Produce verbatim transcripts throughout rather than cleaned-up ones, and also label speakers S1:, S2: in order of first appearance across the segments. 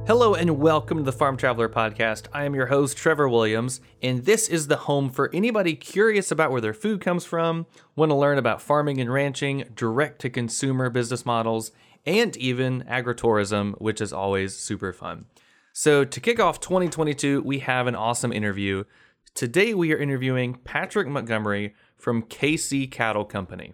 S1: Hello and welcome to the Farm Traveler Podcast. I am your host, Trevor Williams, and this is the home for anybody curious about where their food comes from, want to learn about farming and ranching, direct-to-consumer business models, and even agritourism, which is always super fun. So to kick off twenty twenty-two, we have an awesome interview. Today we are interviewing Patrick Montgomery from K C Cattle Company.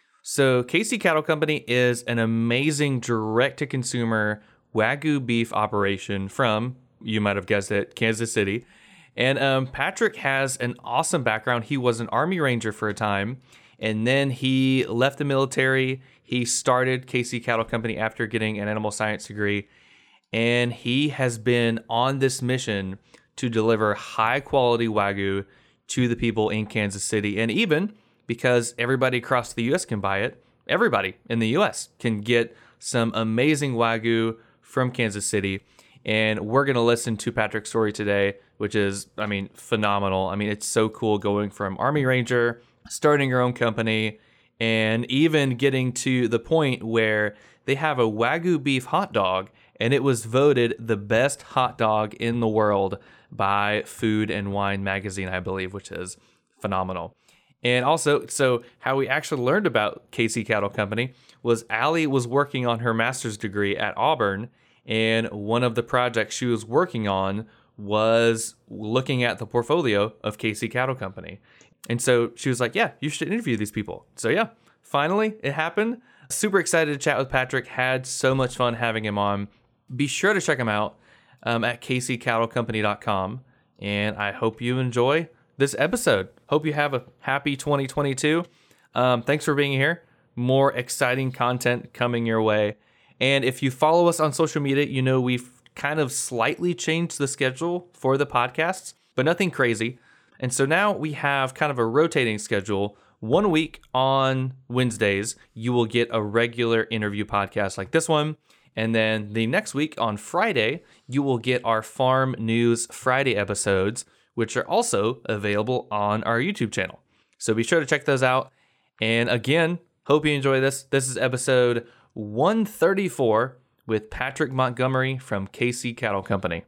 S1: So K C Cattle Company is an amazing direct-to-consumer Wagyu beef operation from, you might have guessed it, Kansas City. And um, Patrick has an awesome background. He was an Army Ranger for a time, and then he left the military. He started K C Cattle Company after getting an animal science degree, and he has been on this mission to deliver high-quality Wagyu to the people in Kansas City. And even because everybody across the U S can buy it, everybody in the U S can get some amazing Wagyu from Kansas City. And we're going to listen to Patrick's story today, which is, I mean, phenomenal. I mean, it's so cool going from Army Ranger, starting your own company, and even getting to the point where they have a Wagyu beef hot dog, and it was voted the best hot dog in the world by Food and Wine magazine, I believe, which is phenomenal. And also, so how we actually learned about K C Cattle Company was Allie was working on her master's degree at Auburn, and one of the projects she was working on was looking at the portfolio of K C Cattle Company. And so she was like, yeah, you should interview these people. So yeah, finally it happened. Super excited to chat with Patrick. Had so much fun having him on. Be sure to check him out um, at k c cattle company dot com. And I hope you enjoy this episode. Hope you have a happy twenty twenty-two. Um, thanks for being here. More exciting content coming your way. And if you follow us on social media, you know we've kind of slightly changed the schedule for the podcasts, but nothing crazy. And so now we have kind of a rotating schedule. One week on Wednesdays, you will get a regular interview podcast like this one. And then the next week on Friday, you will get our Farm News Friday episodes, which are also available on our YouTube channel. So be sure to check those out. And again, hope you enjoy this. This is episode one thirty-four with Patrick Montgomery from K C Cattle Company.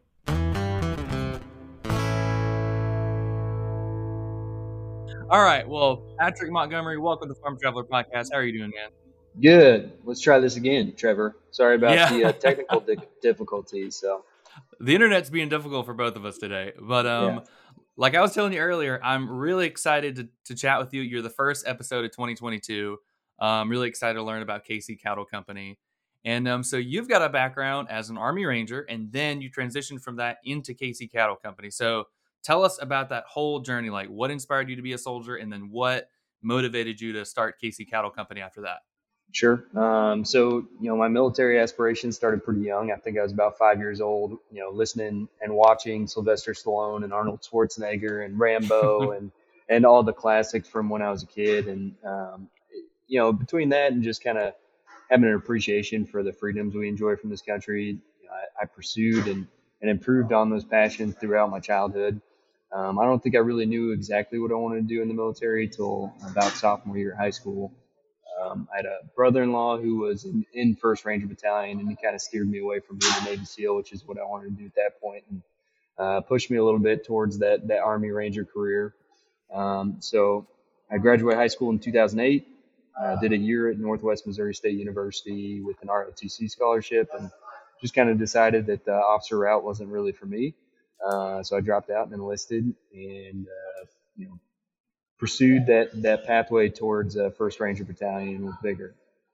S1: All right. Well, Patrick Montgomery, welcome to the Farm Traveler Podcast. How are you doing, man?
S2: Good. Let's try this again, Trevor. Sorry about
S1: Yeah.
S2: the uh, technical di- difficulties. So
S1: the internet's being difficult for both of us today, but um, yeah. Like I was telling you earlier, I'm really excited to, to chat with you. You're the first episode of twenty twenty-two. I'm um, really excited to learn about K C Cattle Company. And um, so you've got a background as an Army Ranger, and then you transitioned from that into K C Cattle Company. So tell us about that whole journey. Like, what inspired you to be a soldier, and then what motivated you to start K C Cattle Company after that?
S2: Sure. Um, so, you know, my military aspirations started pretty young. I think I was about five years old, you know, listening and watching Sylvester Stallone and Arnold Schwarzenegger and Rambo and, and all the classics from when I was a kid. And, um, you know, between that and just kind of having an appreciation for the freedoms we enjoy from this country, you know, I, I pursued and, and improved on those passions throughout my childhood. Um, I don't think I really knew exactly what I wanted to do in the military till about sophomore year of high school. Um, I had a brother-in-law who was in, in first Ranger Battalion, and he kind of steered me away from being a Navy SEAL, which is what I wanted to do at that point, and uh, pushed me a little bit towards that, that Army Ranger career. Um, so I graduated high school in two thousand eight, uh, did a year at Northwest Missouri State University with an R O T C scholarship, and just kind of decided that the officer route wasn't really for me. Uh, so I dropped out and enlisted, and uh, you know, pursued that that pathway towards uh, first Ranger Battalion with vigor.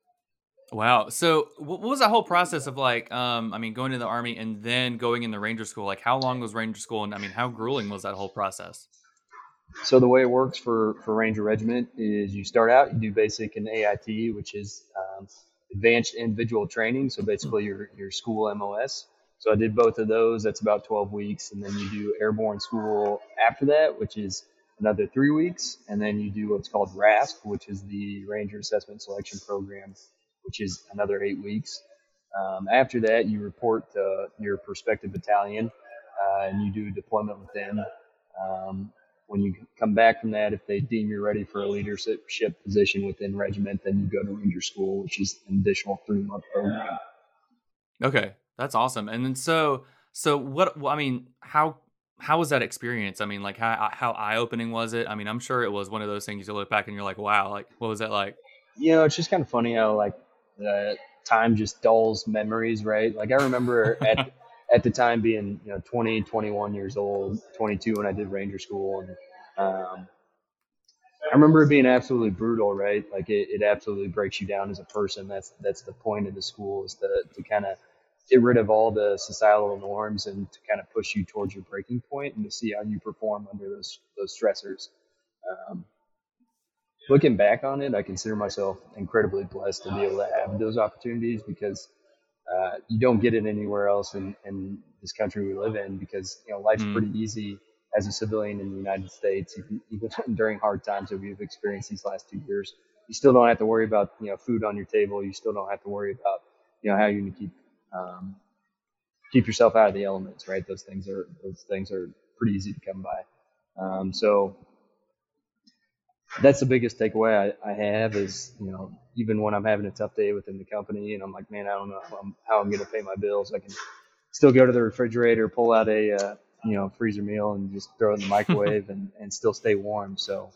S1: Wow. So what was that whole process of like, um, I mean, going to the Army and then going in the Ranger School? Like, how long was Ranger School? And I mean, how grueling was that whole process?
S2: So the way it works for, for Ranger Regiment is you start out, you do basic and A I T, which is um, advanced individual training. So basically your, your school M O S. So I did both of those. That's about twelve weeks. And then you do airborne school after that, which is another three weeks. And then you do what's called R A S P, which is the Ranger Assessment Selection Program, which is another eight weeks. Um, after that, you report to your prospective battalion, uh, and you do deployment with them. Um, when you come back from that, if they deem you're ready for a leadership position within regiment, then you go to Ranger School, which is an additional three-month program.
S1: Okay. That's awesome. And then so so what well, I mean, how how was that experience? I mean, like how how eye-opening was it? I mean, I'm sure it was one of those things you look back and you're like, "Wow, like what was that like?"
S2: You know, it's just kind of funny how like uh, time just dulls memories, right? Like I remember at at the time being you know twenty, twenty-one years old, twenty-two when I did Ranger School, and um, I remember it being absolutely brutal, right? Like it, it absolutely breaks you down as a person. That's that's the point of the school is to to kind of get rid of all the societal norms and to kind of push you towards your breaking point and to see how you perform under those those stressors. Um, Looking back on it, I consider myself incredibly blessed to be able to have those opportunities because uh, you don't get it anywhere else in, in this country we live in because you know life's
S1: Mm.
S2: pretty easy as a civilian in the United States. Even, even during hard times that we've experienced these last two years, you still don't have to worry about you know food on your table. You still don't have to worry about you know how you can keep um, keep yourself out of the elements. Right? Those things are those things are pretty easy to come by. Um, so that's the biggest takeaway I, I have is, you know, even when I'm having a tough day within the company and I'm like, man, I don't know how I'm, how I'm going to pay my bills. I can still go to the refrigerator, pull out a, uh, you know, freezer meal and just throw it in the microwave and, and still stay warm. So,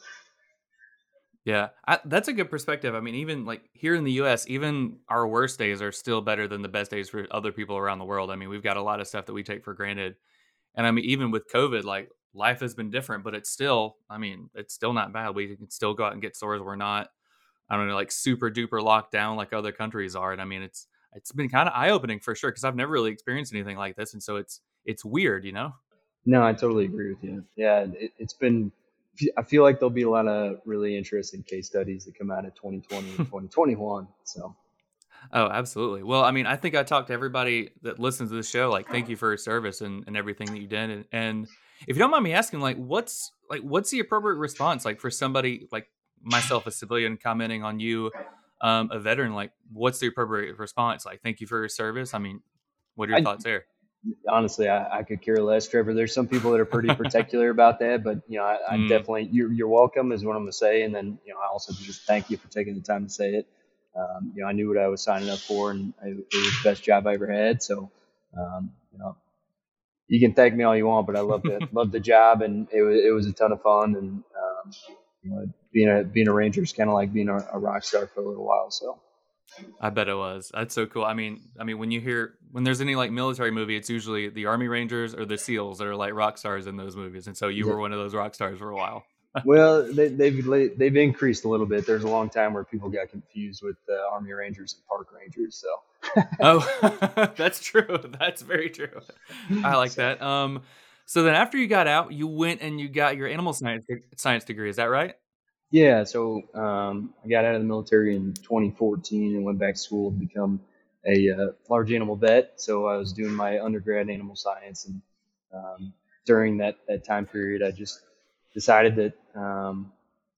S1: Yeah, I, that's a good perspective. I mean, even like here in the U S, even our worst days are still better than the best days for other people around the world. I mean, we've got a lot of stuff that we take for granted. And I mean, even with COVID, like life has been different, but it's still, I mean, it's still not bad. We can still go out and get stores. We're not, I don't know, like super duper locked down like other countries are. And I mean, it's, it's been kind of eye opening for sure. Cause I've never really experienced anything like this. And so it's, it's weird, you know?
S2: no, I totally agree with you. Yeah, it, it's been, I feel like there'll be a lot of really interesting case studies that come out of twenty twenty and twenty twenty-one. So,
S1: Oh, absolutely. Well, I mean, I think I talked to everybody that listens to this show. Like, thank you for your service and, and everything that you did. And, and if you don't mind me asking, like, what's like, what's the appropriate response, like, for somebody like myself, a civilian, commenting on you, um, a veteran? Like, what's the appropriate response? Like, thank you for your service. I mean, what are your
S2: I,
S1: thoughts there?
S2: honestly, I, I could care less, Trevor. There's some people that are pretty particular about that, but you know, I, I
S1: Mm,
S2: definitely you're, you're welcome is what I'm gonna say, and then you know, I also just thank you for taking the time to say it. Um, you know, I knew what I was signing up for, and I, it was the best job I ever had. So, um, you know, you can thank me all you want, but I loved it, loved the job, and it was it was a ton of fun, and um, you know, being a being a ranger is kind of like being a, a rock star for a little while. So.
S1: I bet it was. That's so cool. I mean, I mean, when you hear when there's any like military movie, it's usually the Army Rangers or the SEALs that are like rock stars in those movies. And so you were one of those rock stars for a while.
S2: Well, they, they've la- they've increased a little bit. There's a long time where people got confused with uh, Army Rangers and Park Rangers. So,
S1: Oh, that's true. That's very true. I like
S2: so
S1: that. Um, so then after you got out, you went and you got your animal science science degree. Is that right?
S2: yeah. So um, I got out of the military in twenty fourteen and went back to school to become a uh, large animal vet. So I was doing my undergrad in animal science, and um, during that that time period, I just decided that um,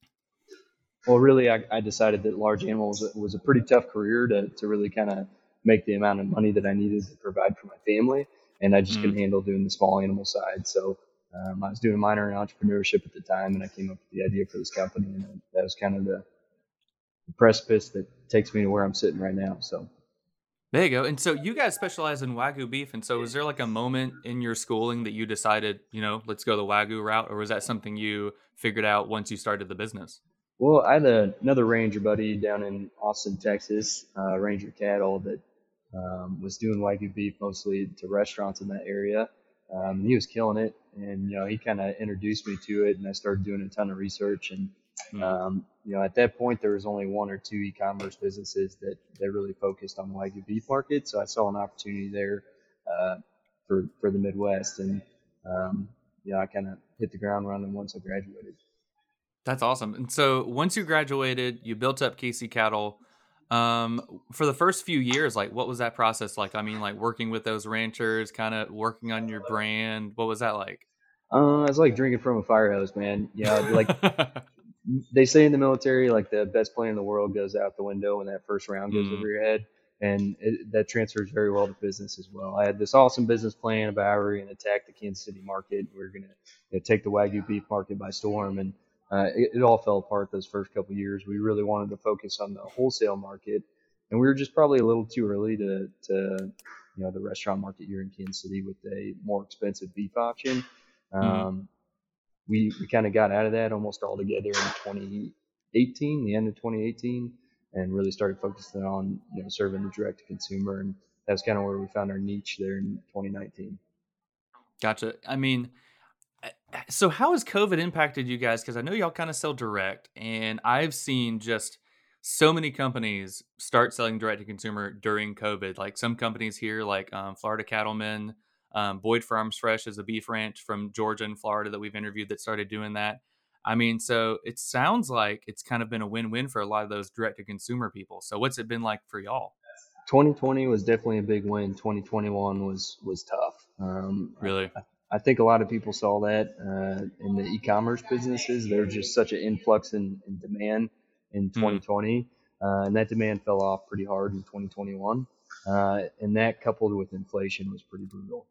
S2: well, really, I, I decided that large animals was a pretty tough career to, to really kind of make the amount of money that I needed to provide for my family. And I just
S1: Mm,
S2: couldn't handle doing the small animal side. So um, I was doing a minor in entrepreneurship at the time, and I came up with the idea for this company. And that was kind of the, the precipice that takes me to where I'm sitting right now. So.
S1: there you go. And so you guys specialize in Wagyu beef. And so was there like a moment in your schooling that you decided, you know, let's go the Wagyu route, or was that something you figured out once you started the business?
S2: Well, I had a, another ranger buddy down in Austin, Texas, uh, Ranger Cattle, that um, was doing Wagyu beef mostly to restaurants in that area. Um, and he was killing it, and you know he kind of introduced me to it, and I started doing a ton of research. And
S1: Mm.
S2: um, you know at that point there was only one or two e-commerce businesses that that really focused on Wagyu beef market, so I saw an opportunity there uh, for for the Midwest, and um, you know I kind of hit the ground running once I graduated.
S1: That's awesome. And so once you graduated, you built up Casey Cattle. Um, for the first few years, like what was that process like? I mean, like working with those ranchers, kind of working on your brand. What was that like?
S2: Uh, it's like drinking from a fire hose, man. You know, like they say in the military, like the best plan in the world goes out the window when that first round goes over
S1: Mm,
S2: your head, and it, that transfers very well to business as well. I had this awesome business plan about how we were going to attack the Kansas City market. We were going to you know, take the Wagyu beef market by storm, and uh, it, it all fell apart those first couple of years. We really wanted to focus on the wholesale market, and we were just probably a little too early to to you know, the restaurant market here in Kansas City with a more expensive beef option.
S1: Mm-hmm.
S2: Um, we we kind of got out of that almost altogether in twenty eighteen, the end of twenty eighteen, and really started focusing on, you know, serving the direct to consumer, and that's kind of where we found our niche there in twenty nineteen.
S1: Gotcha. I mean, so how has COVID impacted you guys? Because I know y'all kind of sell direct, and I've seen just so many companies start selling direct to consumer during COVID. Like some companies here, like um, Florida Cattlemen, um, Boyd Farms Fresh is a beef ranch from Georgia and Florida that we've interviewed that started doing that. I mean, so it sounds like it's kind of been a win-win for a lot of those direct to consumer people. So what's it been like for y'all?
S2: twenty twenty was definitely a big win. twenty twenty-one was was tough. Um,
S1: Really?
S2: I, I think a lot of people saw that uh, in the e-commerce businesses. There was just such an influx in, in demand in
S1: Mm,
S2: twenty twenty, uh, and that demand fell off pretty hard in twenty twenty-one. Uh, and that coupled with inflation was pretty brutal.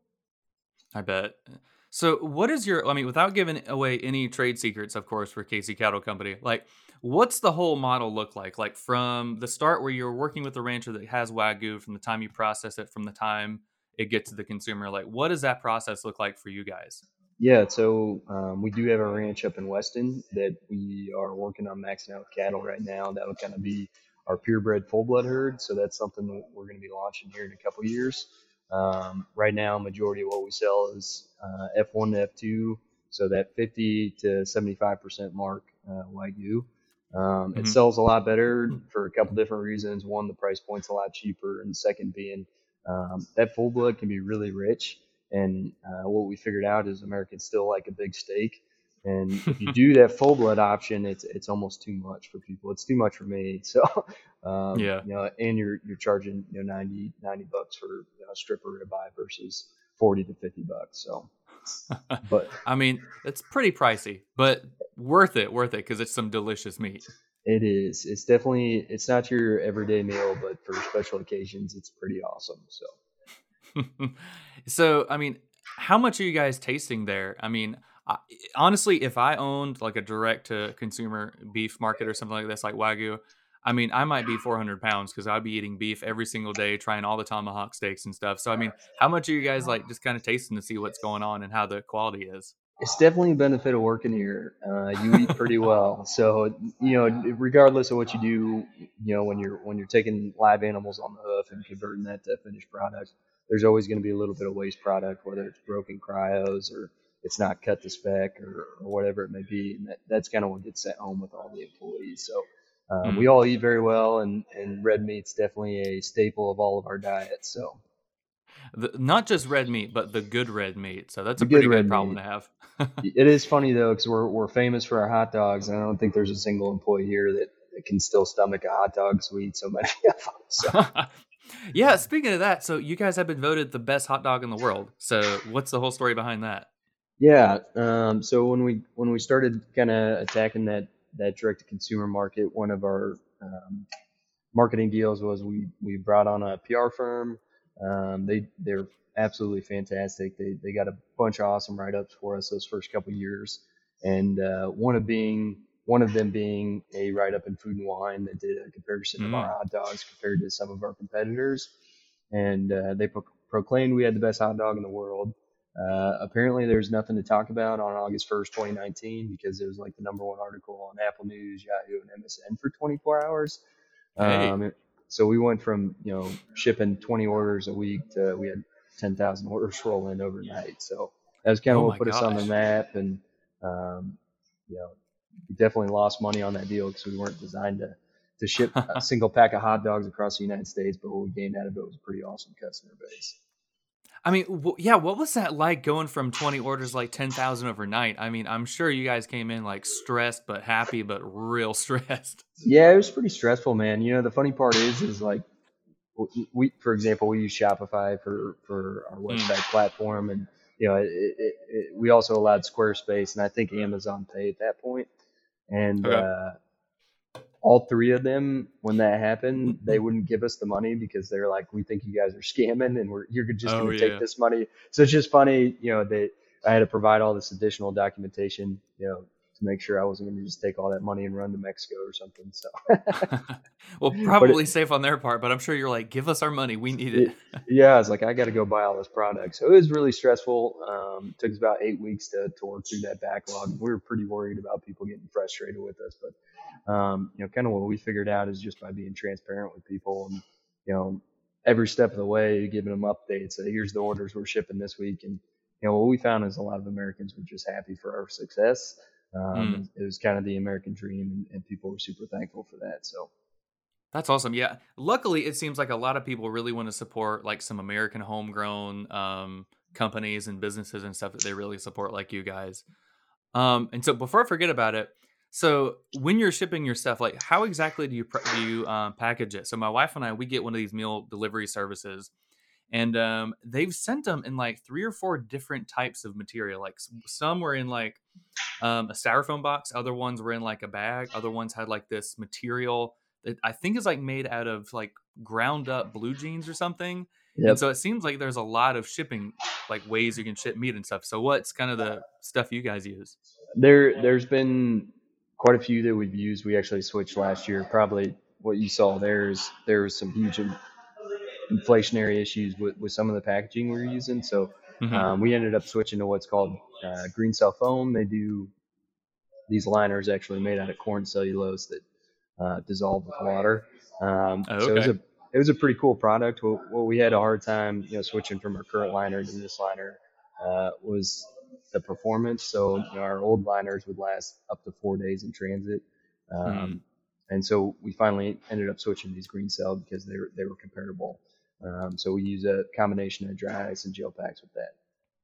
S1: I bet. So, what is your, I mean, without giving away any trade secrets, of course, for Casey Cattle Company, like, what's the whole model look like? Like, from the start where you're working with a rancher that has Wagyu, from the time you process it, from the time it gets to the consumer, like, what does that process look like for you guys?
S2: Yeah, so um, we do have a ranch up in Weston that we are working on maxing out with cattle right now. That would kind of be our purebred full blood herd. So that's something that we're going to be launching here in a couple of years. Um, right now, majority of what we sell is uh, F one to F two, so that fifty to seventy-five percent mark uh, Wagyu. Um, it
S1: Hmm.
S2: sells a lot better for a couple different reasons. One, the price point's a lot cheaper, and second being um, that full blood can be really rich. And uh, what we figured out is Americans still like a big steak. And if you do that full blood option, it's it's almost too much for people. It's too much for me. So, um,
S1: Yeah.
S2: you know, and you're you're charging you know ninety, ninety bucks for, you know, a stripper ribeye versus forty to fifty bucks. So, but
S1: I mean, it's pretty pricey, but worth it, worth it, because it's some delicious meat.
S2: it is. It's definitely it's not your everyday meal, but for special occasions, it's pretty awesome. So.
S1: So, I mean, how much are you guys tasting there? I mean, I, honestly, if I owned like a direct to consumer beef market or something like this, like Wagyu, I mean, I might be four hundred pounds because I'd be eating beef every single day, trying all the tomahawk steaks and stuff. So, I mean, how much are you guys like just kind of tasting to see what's going on and how the quality is?
S2: It's definitely a benefit of working here. Uh, you eat pretty well, so you know, regardless of what you do, you know, when you're when you're taking live animals on the hoof and converting that to a finished product, there's always going to be a little bit of waste product, whether it's broken cryos or it's not cut to spec or, or whatever it may be, and that, that's kind of what gets sent home with all the employees. So um, we
S1: Mm.
S2: all eat very well, and and red meat's definitely a staple of all of our diets. So
S1: The, not just red meat, but the good red meat. So that's
S2: the
S1: a
S2: good
S1: pretty good
S2: red
S1: problem
S2: meat.
S1: to have.
S2: It is funny though, because we're we're famous for our hot dogs, and I don't think there's a single employee here that, that can still stomach a hot dog. 'Cause we eat so many of them. So
S1: Yeah, speaking of that, so you guys have been voted the best hot dog in the world. So what's the whole story behind that?
S2: yeah, um, so when we when we started kind of attacking that that direct to consumer market, one of our um, marketing deals was we we brought on a P R firm. Um, they they're absolutely fantastic. They they got a bunch of awesome write ups for us those first couple of years, and uh, one of being one of them being a write up in Food and Wine that did a comparison of our
S1: Mm.
S2: hot dogs compared to some of our competitors, and uh, they pro- proclaimed we had the best hot dog in the world. Uh, apparently, there's nothing to talk about on August first, twenty nineteen, because it was like the number one article on Apple News, Yahoo, and M S N for twenty-four hours.
S1: Hey.
S2: Um, so we went from, you know, shipping twenty orders a week to we had ten thousand orders roll in overnight. So that was kind of
S1: Oh
S2: what
S1: my
S2: put us on the
S1: gosh.
S2: map. And, um, you know, we definitely lost money on that deal because we weren't designed to, to ship a single pack of hot dogs across the United States. But what we gained out of it was a pretty awesome customer base.
S1: I mean, w- yeah, what was that like going from twenty orders like ten thousand overnight? I mean, I'm sure you guys came in like stressed but happy but real stressed.
S2: Yeah, it was pretty stressful, man. You know, the funny part is, is like, we, for example, we use Shopify for, for our
S1: Mm.
S2: website platform, and you know, it, it, it, we also allowed Squarespace, and I think Amazon Pay at that point. And
S1: Okay.
S2: uh, all three of them, when that happened, they wouldn't give us the money because they're like, "We think you guys are scamming, and we're you're just
S1: Oh
S2: going to take
S1: yeah.
S2: this money." So it's just funny, you know, that I had to provide all this additional documentation, you know, to make sure I wasn't going to just take all that money and run to Mexico or something. So,
S1: Well,
S2: but it,
S1: probably safe on their part, but I'm sure you're like, give us our money. We need it.
S2: it, yeah, I was like, I got to go buy all this product. So it was really stressful. Um, took us about eight weeks to, to work through that backlog. We were pretty worried about people getting frustrated with us, but um, you know, kind of what we figured out is just by being transparent with people and, you know, every step of the way, giving them updates. So here's the orders we're shipping this week. And, you know, what we found is a lot of Americans were just happy for our success.
S1: Mm,
S2: Um, it was kind of the American dream, and, and people were super thankful for that. So,
S1: that's awesome. Yeah. Luckily, it seems like a lot of people really want to support like some American homegrown um, companies and businesses and stuff that they really support, like you guys. Um, and so before I forget about it, so when you're shipping your stuff, like how exactly do you pr- do you um, package it? So my wife and I, we get one of these meal delivery services, and um, they've sent them in like three or four different types of material. Like s- some were in like um, a styrofoam box, other ones were in like a bag, other ones had like this material that I think is like made out of like ground up blue jeans or something. And
S2: yep.
S1: so it seems like there's a lot of shipping like ways you can ship meat and stuff. So what's kind of the stuff you guys use?
S2: There, there's been quite a few that we've used. We actually switched last year. Probably what you saw there is there was some huge in- inflationary issues with, with some of the packaging we were using. So
S1: Hmm.
S2: um, we ended up switching to what's called uh, green cell foam. They do these liners actually made out of corn cellulose that uh, dissolve with water. Um,
S1: Oh,
S2: so it was
S1: okay.
S2: a it was a pretty cool product. What, what we had a hard time, you know, switching from our current liner to this liner uh, was the performance. So you know, our old liners would last up to four days in transit,
S1: Hmm.
S2: um, and so we finally ended up switching to these green cell because they were they were comparable. Um, so we use a combination of dry ice and gel packs with that.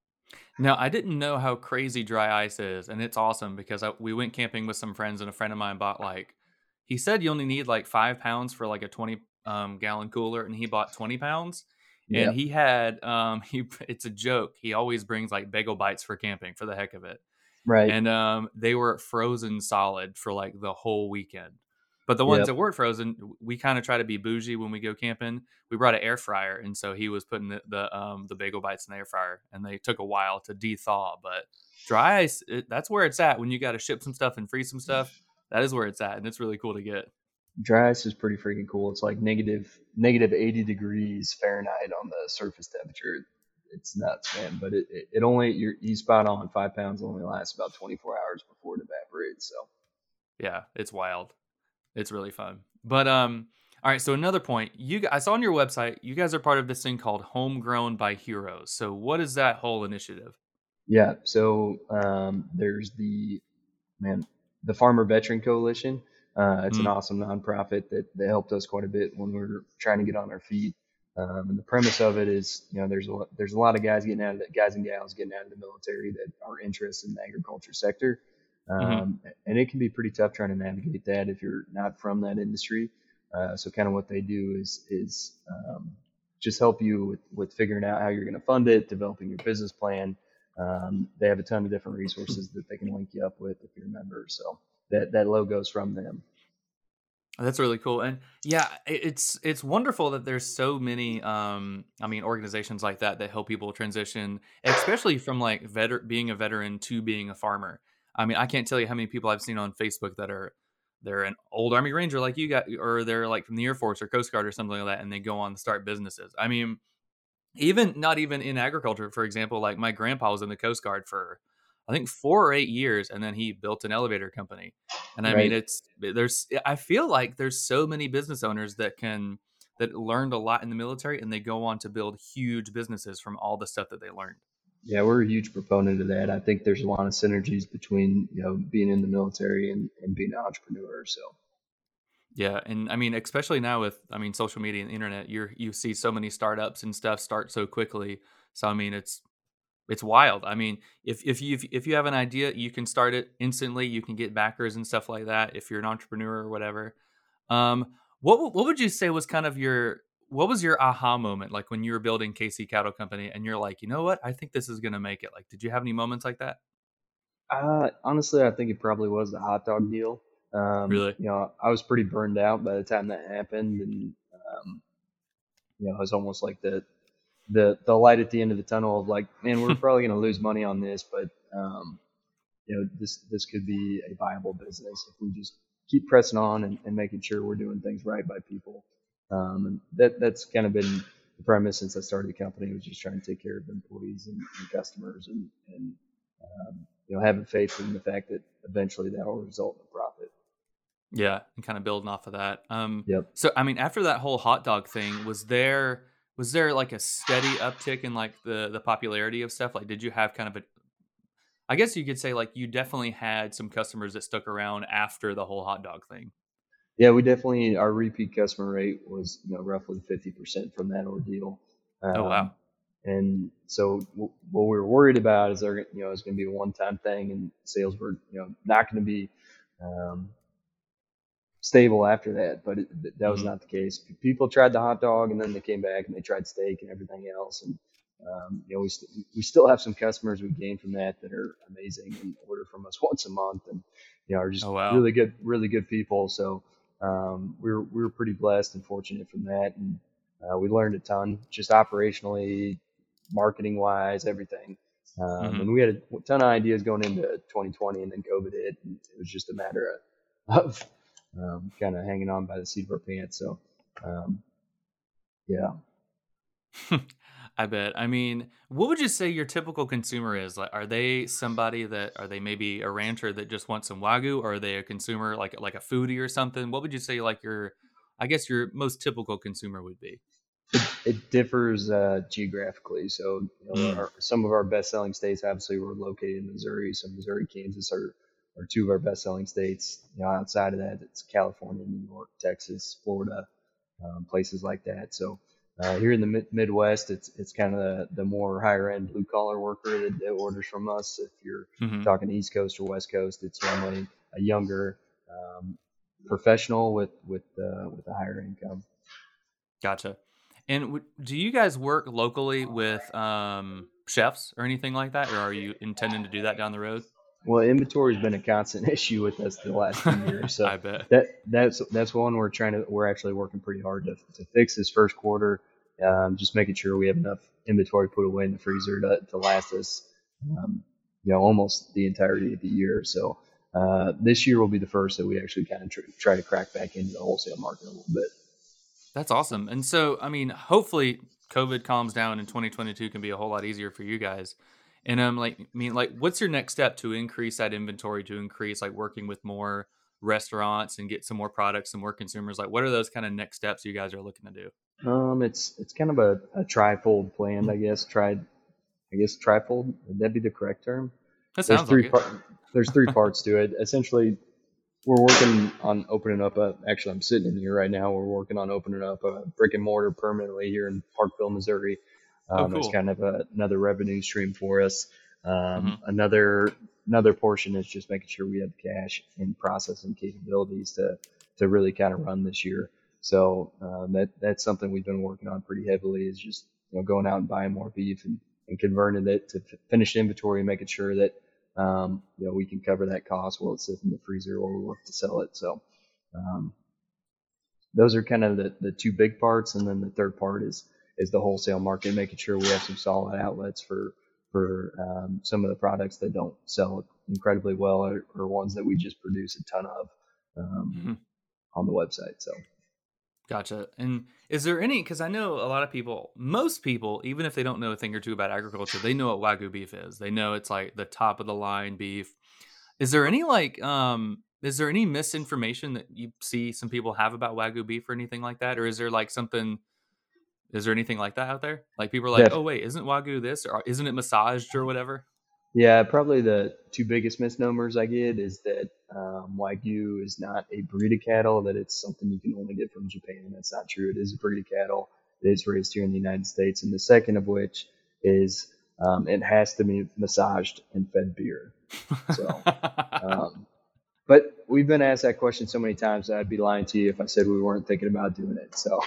S1: Now, I didn't know how crazy dry ice is, and it's awesome because I, we went camping with some friends, and a friend of mine bought like, he said you only need like five pounds for like a twenty um, gallon cooler, and he bought twenty pounds. And
S2: Yeah,
S1: he had, um, he it's a joke. He always brings like bagel bites for camping for the heck of it,
S2: right.
S1: and um, they were frozen solid for like the whole weekend. But the ones
S2: Yep.
S1: that weren't frozen, we kind of try to be bougie when we go camping. We brought an air fryer, and so he was putting the the, um, the bagel bites in the air fryer, and they took a while to de-thaw. But dry ice, it, that's where it's at when you got to ship some stuff and freeze some stuff. That is where it's at, and it's really cool to get.
S2: Dry ice is pretty freaking cool. It's like negative negative eighty degrees Fahrenheit on the surface temperature. It's nuts, man. But it, it, it only you're you spot on. Five pounds only lasts about twenty-four hours before it evaporates. So
S1: Yeah, it's wild. It's really fun. But um, all right. So another point, you guys, I saw on your website, you guys are part of this thing called Homegrown by Heroes. So what is that whole initiative?
S2: yeah. So um, there's the man the Farmer Veteran Coalition. Uh, it's an
S1: Mm,
S2: awesome nonprofit that, that helped us quite a bit when we were trying to get on our feet. Um, and the premise of it is, you know, there's a lo- there's a lot of guys getting out of the, guys and gals getting out of the military that are interested in the agriculture sector,
S1: hmm.
S2: um, and it can be pretty tough trying to navigate that if you're not from that industry. Uh, so kind of what they do is is um, just help you with, with figuring out how you're going to fund it, developing your business plan. Um, they have a ton of different resources that they can link you up with if you're a member. So that that logo's from them.
S1: That's really cool. And yeah, i- it's it's wonderful that there's so many um I mean organizations like that that help people transition, especially from like veter- being a veteran to being a farmer. I mean, I can't tell you how many people I've seen on Facebook that are they're an old Army Ranger like you got, or they're like from the Air Force or Coast Guard or something like that, and they go on to start businesses. I mean, even not even in agriculture, for example, like my grandpa was in the Coast Guard for I think four or eight years, and then he built an elevator company. And I mean,
S2: Right.
S1: it's there's I feel like there's so many business owners that can that learned a lot in the military, and they go on to build huge businesses from all the stuff that they learned.
S2: Yeah, we're a huge proponent of that. I think there's a lot of synergies between, you know, being in the military and, and being an entrepreneur. So
S1: Yeah, and I mean, especially now with I mean social media and the internet, you're you see so many startups and stuff start so quickly. So I mean, it's It's wild. I mean, if if you if you have an idea, you can start it instantly. You can get backers and stuff like that if you're an entrepreneur or whatever. Um, what w- what would you say was kind of your what was your aha moment like when you were building K C Cattle Company and you're like, you know what, I think this is gonna make it. Like, did you have any moments like that?
S2: uh, honestly, I think it probably was the hot dog deal. Um,
S1: Really?
S2: you know, I was pretty burned out by the time that happened, and um, you know, it was almost like the the the light at the end of the tunnel of like, man, we're probably going to lose money on this, but um, you know, this this could be a viable business if we just keep pressing on and, and making sure we're doing things right by people. Um, and that that's kind of been the premise since I started the company, was just trying to take care of employees and, and customers, and, and um, you know, having faith in the fact that eventually that will result in a profit.
S1: Yeah, and kind of building off of that. Um,
S2: Yep.
S1: so I mean, after that whole hot dog thing, was there was there like a steady uptick in like the the popularity of stuff? Like, did you have kind of a, I guess you could say like you definitely had some customers that stuck around after the whole hot dog thing.
S2: Yeah, we definitely, our repeat customer rate was, you know, roughly fifty percent from that ordeal.
S1: Oh
S2: Um,
S1: wow.
S2: and so w- what we were worried about is there, you know, it's going to be a one-time thing, and sales were, you know, not going to be um, stable after that. But it, that was
S1: Hmm.
S2: not the case. People tried the hot dog, and then they came back and they tried steak and everything else. And um, you know, we st- we still have some customers we gained from that that are amazing and order from us once a month, and you know, are just
S1: Oh wow.
S2: really good, really good people. So um, we were we were pretty blessed and fortunate from that, and uh, we learned a ton, just operationally, marketing wise, everything. Um,
S1: Hmm.
S2: and we had a ton of ideas going into twenty twenty, and then COVID hit, and it was just a matter of, of um, kind of hanging on by the seat of our pants. So, um, yeah.
S1: I bet. I mean, what would you say your typical consumer is? Like, are they somebody that are they maybe a rancher that just wants some wagyu, or are they a consumer like like a foodie or something? What would you say like your, I guess your most typical consumer would be?
S2: It differs uh, geographically. So, you know,
S1: Mm.
S2: our, some of our best-selling states, obviously, we're located in Missouri. So, Missouri, Kansas are, are two of our best-selling states. You know, outside of that, it's California, New York, Texas, Florida, um, places like that. So, uh, here in the mid- Midwest, it's it's kind of the, the more higher-end blue-collar worker that, that orders from us. If you're
S1: Hmm.
S2: talking East Coast or West Coast, it's normally a younger um, professional with with uh, with a higher income.
S1: Gotcha. And w- do you guys work locally with um, chefs or anything like that, or are you intending to do that down the road?
S2: Well, inventory's been a constant issue with us the last few years. So
S1: I bet.
S2: that that's that's one we're trying to we're actually working pretty hard to to fix this first quarter. Um, just making sure we have enough inventory put away in the freezer to, to last us, um, you know, almost the entirety of the year. So uh, this year will be the first that we actually kind of tr- try to crack back into the wholesale market a little bit.
S1: That's awesome. And so, I mean, hopefully COVID calms down and twenty twenty-two can be a whole lot easier for you guys. And I'm like, I mean, like, what's your next step to increase that inventory, to increase like working with more restaurants and get some more products, some more consumers? Like, what are those kind of next steps you guys are looking to do?
S2: Um, it's it's kind of a, a trifold plan, I guess. Tried, I guess trifold. Would that be the correct term?
S1: That
S2: There's
S1: sounds like
S2: three
S1: it.
S2: part. There's three parts to it. Essentially, we're working on opening up a. Actually, I'm sitting in here right now. We're working on opening up a brick and mortar permanently here in Parkville, Missouri.
S1: Oh,
S2: Um, that's
S1: cool.
S2: kind of a, another revenue stream for us. Um,
S1: Hmm.
S2: another another portion is just making sure we have cash and processing capabilities to to really kind of run this year. So um, that that's something we've been working on pretty heavily. Is just you know going out and buying more beef and, and converting it to f- finished inventory, and making sure that um, you know, we can cover that cost while it sits in the freezer or we look to sell it. So, um, those are kind of the, the two big parts. And then the third part is, is the wholesale market, making sure we have some solid outlets for, for, um, some of the products that don't sell incredibly well, or, or ones that we just produce a ton of, um,
S1: Hmm.
S2: on the website. So,
S1: Gotcha. And is there any, because I know a lot of people, most people, even if they don't know a thing or two about agriculture, they know what Wagyu beef is. They know it's like the top of the line beef. Is there any like um is there any misinformation that you see some people have about Wagyu beef or anything like that? Or is there like something is there anything like that out there? Like people are like,
S2: def-
S1: "Oh wait, isn't Wagyu this or isn't it massaged or whatever?"
S2: Yeah, probably the two biggest misnomers I get is that um, Wagyu is not a breed of cattle, that it's something you can only get from Japan. That's not true. It is a breed of cattle. It is raised here in the United States. And the second of which is um, it has to be massaged and fed beer. So, um, but we've been asked that question so many times that I'd be lying to you if I said we weren't thinking about doing it. So,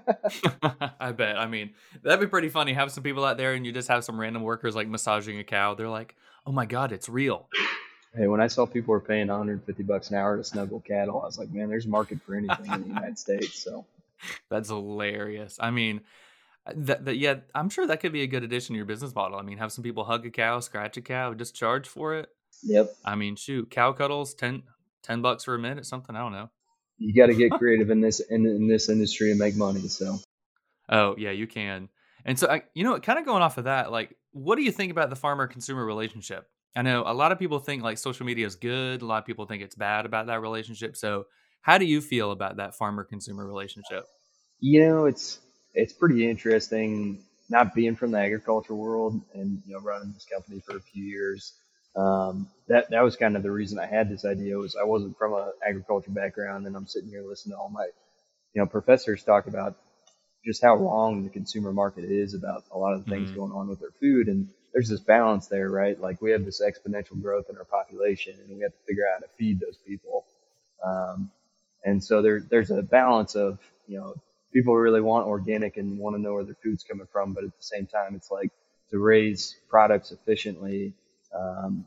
S1: I bet. I mean, that'd be pretty funny. Have some people out there and you just have some random workers like massaging a cow. They're like, "Oh my god, it's real."
S2: hey, when I saw people were paying one hundred fifty bucks an hour to snuggle cattle, I was like, man, there's a market for anything in the United States. So,
S1: That's hilarious. I mean, that, that yeah, I'm sure that could be a good addition to your business model. I mean, have some people hug a cow, scratch a cow, just charge for it.
S2: Yep.
S1: I mean, shoot, cow cuddles, ten, ten bucks for a minute, something, I don't know.
S2: You got to get creative in this in, in this industry and make money. So
S1: Oh, yeah, you can. And so, I, you know, kind of going off of that, like, what do you think about the farmer consumer relationship? I know a lot of people think like social media is good. A lot of people think it's bad about that relationship. So, how do you feel about that farmer consumer relationship?
S2: you know, it's it's pretty interesting not being from the agriculture world and you know running this company for a few years. Um, that that was kind of the reason I had this idea was I wasn't from a agriculture background, and I'm sitting here listening to all my you know professors talk about just how wrong the consumer market is about a lot of the things
S1: Mm,
S2: going on with their food. And there's this balance there, right? Like we have this exponential growth in our population, and we have to figure out how to feed those people. Um, and so there, there's a balance of, you know, people really want organic and want to know where their food's coming from, but at the same time, it's like to raise products efficiently. Um,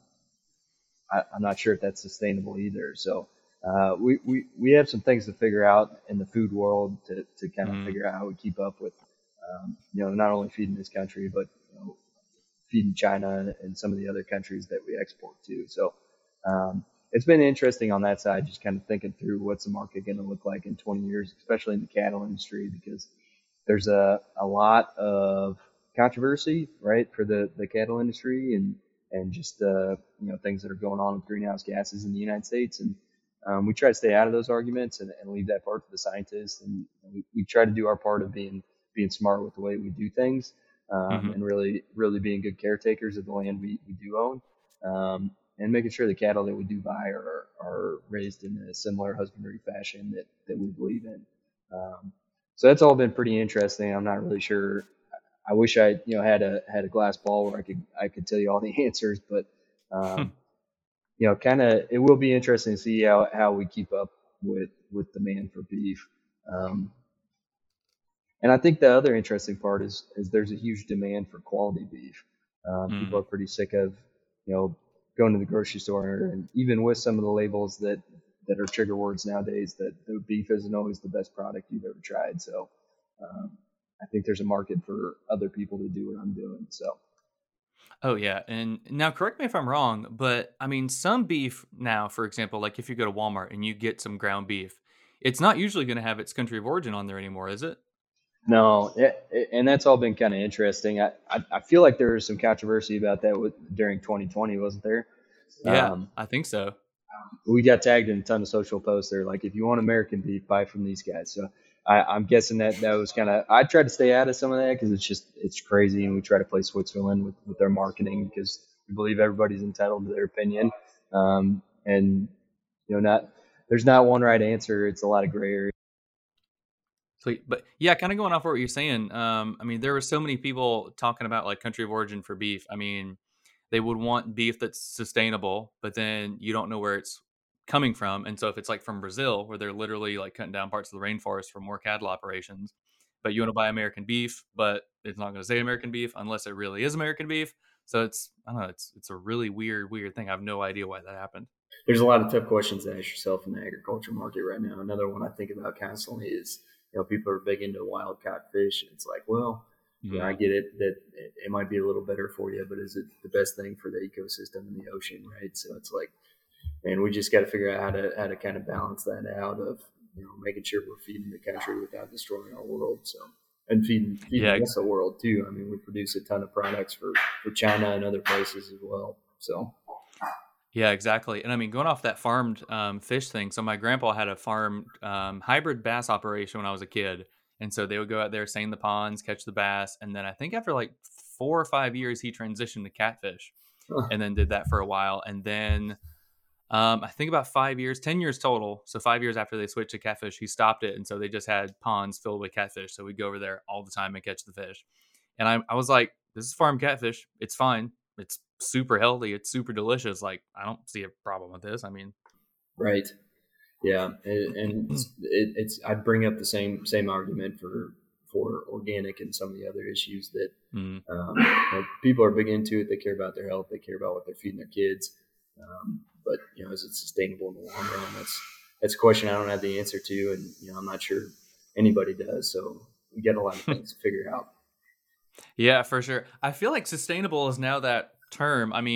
S2: I, I'm not sure if that's sustainable either. So uh, we, we, we have some things to figure out in the food world to, to kind of
S1: mm,
S2: figure out how we keep up with, um, you know, not only feeding this country, but you know, feeding China and, and some of the other countries that we export to. So um, it's been interesting on that side, just kind of thinking through what's the market going to look like in twenty years, especially in the cattle industry, because there's a, a lot of controversy, right, for the, the cattle industry and, and just, uh, you know, things that are going on with greenhouse gases in the United States. And um, we try to stay out of those arguments and, and leave that part to the scientists. And we, we try to do our part of being, being smart with the way we do things um,
S1: hmm
S2: and really, really being good caretakers of the land we, we do own. Um, and making sure the cattle that we do buy are, are raised in a similar husbandry fashion that, that we believe in. Um, so that's all been pretty interesting. I'm not really sure. I wish I, you know, had a had a glass ball where I could I could tell you all the answers, but um, you know, kind of it will be interesting to see how, how we keep up with with demand for beef. Um, and I think the other interesting part is is there's a huge demand for quality beef. Um, people
S1: mm.
S2: are pretty sick of, you know, going to the grocery store and even with some of the labels that that are trigger words nowadays that the beef isn't always the best product you've ever tried. So um, I think there's a market for other people to do what I'm doing. So
S1: Oh yeah, and now correct me if I'm wrong, but I mean some beef now, for example, like if you go to Walmart and you get some ground beef, it's not usually going to have its country of origin on there anymore, is it?
S2: no, it, it- and that's all been kind of interesting. I, I I feel like there was some controversy about that with during twenty twenty, wasn't there?
S1: Yeah,
S2: Um,
S1: I think so.
S2: we got tagged in a ton of social posts there, like if you want American beef, buy from these guys. So I, I'm guessing that that was kind of. I tried to stay out of some of that because it's just it's crazy, and we try to play Switzerland with with their marketing because we believe everybody's entitled to their opinion, um, and you know not there's not one right answer. It's a lot of gray area.
S1: Sweet. But yeah, kind of going off what you're saying. Um, I mean, there were so many people talking about like country of origin for beef. I mean, they would want beef that's sustainable, but then you don't know where it's coming from. And so if it's like from Brazil, where they're literally like cutting down parts of the rainforest for more cattle operations, but you want to buy American beef, but it's not going to say American beef unless it really is American beef. So it's I don't know, it's it's a really weird, weird thing. I have no idea why that happened.
S3: There's a lot of tough questions to ask yourself in the agriculture market right now. Another one I think about constantly is, you know, people are big into wild caught fish. And it's like, well, yeah, I
S1: Mm,
S3: get it that it, it might be a little better for you, but is it the best thing for the ecosystem in the ocean, right? So it's like, and we just got to figure out how to how to kind of balance that out of, you know, making sure we're feeding the country without destroying our world. So and feeding feeding
S1: yeah,
S3: the rest of the world too. I mean, we produce a ton of products for for China and other places as well. So
S1: Yeah, exactly. And I mean, going off that farmed um, fish thing, so my grandpa had a farmed um, hybrid bass operation when I was a kid. And so they would go out there, seine the ponds, catch the bass. And then I think after like four or five years, he transitioned to catfish and then did that for a while. And then um, I think about five years, ten years total. So five years after they switched to catfish, he stopped it. And so they just had ponds filled with catfish. So we'd go over there all the time and catch the fish. And I, I was like, this is farm catfish. It's fine. It's super healthy. It's super delicious. Like, I don't see a problem with this. I mean,
S3: right. Yeah, and, and it, it's I'd bring up the same same argument for for organic and some of the other issues that
S1: mm,
S3: um, you know, people are big into it. They care about their health. They care about what they're feeding their kids. Um, but you know, is it sustainable in the long run? That's that's a question I don't have the answer to, and you know, I'm not sure anybody does. So we got a lot of things to figure out.
S1: yeah, for sure. I feel like sustainable is now that term. I mean,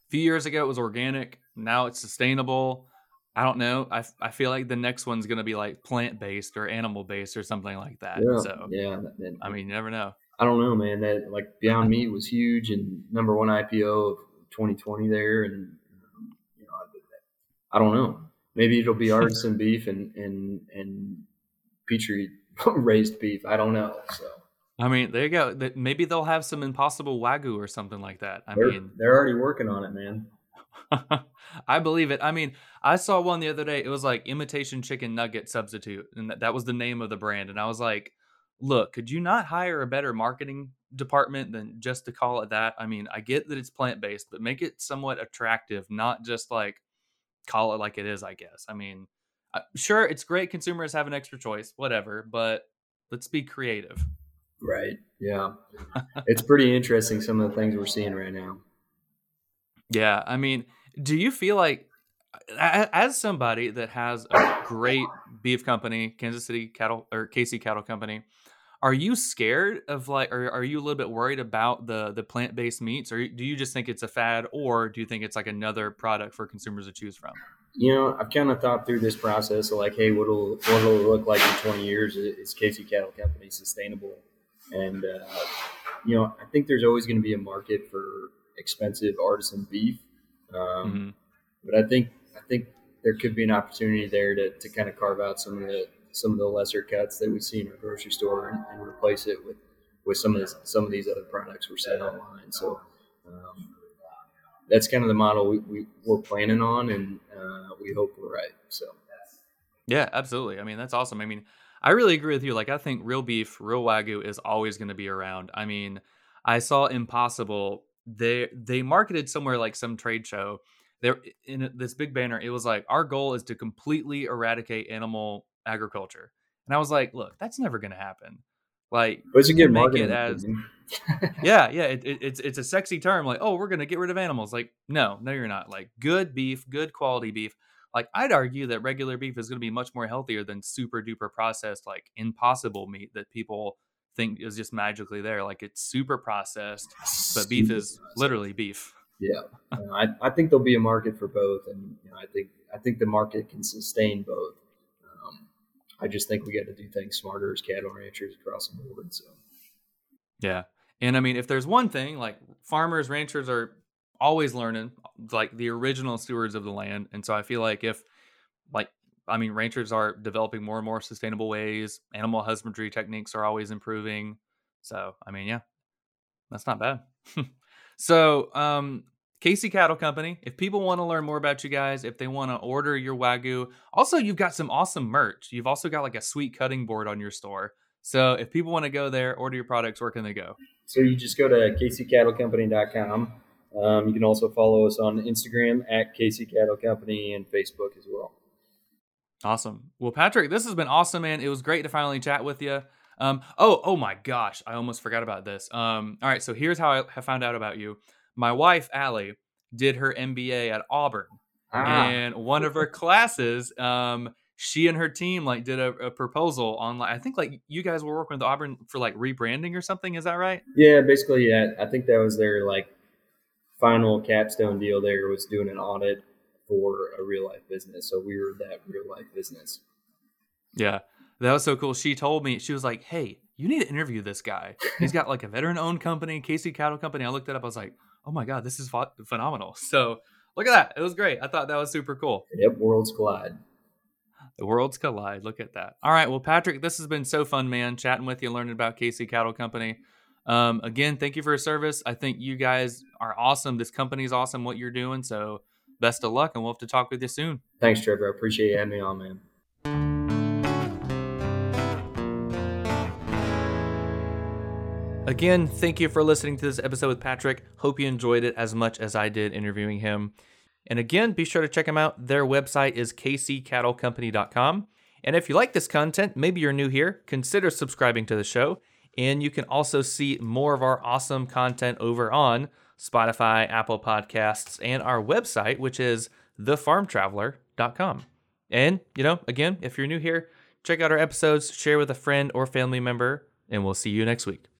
S1: few years ago it was organic. Now it's sustainable. I don't know. I, I feel like the next one's going to be like plant-based or animal-based or something like that.
S3: Yeah,
S1: So,
S3: yeah. that- that-
S1: I mean, you never know.
S3: I don't know, man. That like Beyond Meat was huge and number one I P O of twenty twenty there, and um, you know, I, I don't know. Maybe it'll be artisan beef and and and Petri raised beef. I don't know. So
S1: I mean, there you go. That- Maybe they'll have some Impossible Wagyu or something like that. I
S3: they're
S1: mean,
S3: they're already working on it, man.
S1: I believe it. I mean, I saw one the other day. It was like imitation chicken nugget substitute, and that, that was the name of the brand. And I was like, look, could you not hire a better marketing department than just to call it that? I mean, I get that it's plant-based, but make it somewhat attractive, not just like call it like it is, I guess. I mean, uh, sure, it's great consumers have an extra choice, whatever, but let's be creative.
S3: Right. Yeah. It's pretty interesting some of the things we're seeing right now.
S1: Yeah, I mean, do you feel like, a- as somebody that has a great beef company, Kansas City Cattle or K C Cattle Company, are you scared of like, or are you a little bit worried about the the plant based meats, or do you just think it's a fad, or do you think it's like another product for consumers to choose from?
S3: You know, I've kind of thought through this process of like, hey, what'll what'll it look like in twenty years? Is K C Cattle Company sustainable? And uh, you know, I think there's always going to be a market for expensive artisan beef, um,
S1: Mm-hmm.
S3: but I think I think there could be an opportunity there to, to kind of carve out some of the some of the lesser cuts that we see in our grocery store and, and replace it with, with some of this, some of these other products we're selling online. So um, that's kind of the model we, we we're planning on, and uh, we hope we're right. So
S1: Yeah, absolutely. I mean, that's awesome. I mean, I really agree with you. Like, I think real beef, real Wagyu is always going to be around. I mean, I saw Impossible. They they marketed somewhere like some trade show. There in this big banner, it was like, our goal is to completely eradicate animal agriculture. And I was like, look, that's never going to happen. Like,
S3: but it's a
S1: you
S3: good
S1: can make
S3: marketing
S1: it as
S3: thing.
S1: yeah, yeah, it, it, it's it's a sexy term. Like, oh, we're gonna get rid of animals. Like, no, no, you're not. Like, good beef, good quality beef. Like, I'd argue that regular beef is gonna be much more healthier than super duper processed, like Impossible meat that people think is just magically there. Like, it's super processed, but beef
S3: Super
S1: is
S3: processed.
S1: literally beef.
S3: Yeah, Uh, I, I think there'll be a market for both, and you know, I think I think the market can sustain both. Um, I just think we got to do things smarter as cattle ranchers across the board. So
S1: Yeah. And I mean, if there's one thing, like farmers, ranchers are always learning, like the original stewards of the land. And so I feel like if, like, I mean, ranchers are developing more and more sustainable ways, animal husbandry techniques are always improving. So, I mean, yeah, that's not bad. So, um, K C Cattle Company, if people want to learn more about you guys, if they want to order your Wagyu, also, you've got some awesome merch. You've also got like a sweet cutting board on your store. So if people want to go there, order your products, where can they go?
S3: So you just go to k c cattle company dot com. Um, you can also follow us on Instagram at K C Cattle Company and Facebook as well.
S1: Awesome. Well, Patrick, this has been awesome, man. It was great to finally chat with you. Um, oh, oh my gosh, I almost forgot about this. Um, all right, so here's how I have found out about you. My wife, Allie, did her M B A at Auburn, and one of her classes, um, she and her team like did a, a proposal on, like, I think like you guys were working with Auburn for like rebranding or something. Is that right?
S3: Yeah, basically, yeah, I think that was their like final capstone deal. There was doing an audit for a real life business, so we were that real life business.
S1: Yeah, that was so cool. She told me, she was like, hey, you need to interview this guy. He's got like a veteran owned company, K C Cattle Company. I looked it up. I was like, oh my God, this is ph- phenomenal. So look at that. It was great. I thought that was super cool.
S3: Yep, worlds collide.
S1: The worlds collide. Look at that. All right. Well, Patrick, this has been so fun, man, chatting with you, learning about K C Cattle Company. Um, again, thank you for your service. I think you guys are awesome. This company is awesome, what you're doing. So best of luck, and we'll have to talk with you soon.
S3: Thanks, Trevor. I appreciate you having me on, man.
S1: Again, thank you for listening to this episode with Patrick. Hope you enjoyed it as much as I did interviewing him. And again, be sure to check them out. Their website is k c cattle company dot com. And if you like this content, maybe you're new here, consider subscribing to the show. And you can also see more of our awesome content over on Spotify, Apple Podcasts, and our website, which is the farm traveler dot com. And, you know, again, if you're new here, check out our episodes, share with a friend or family member, and we'll see you next week.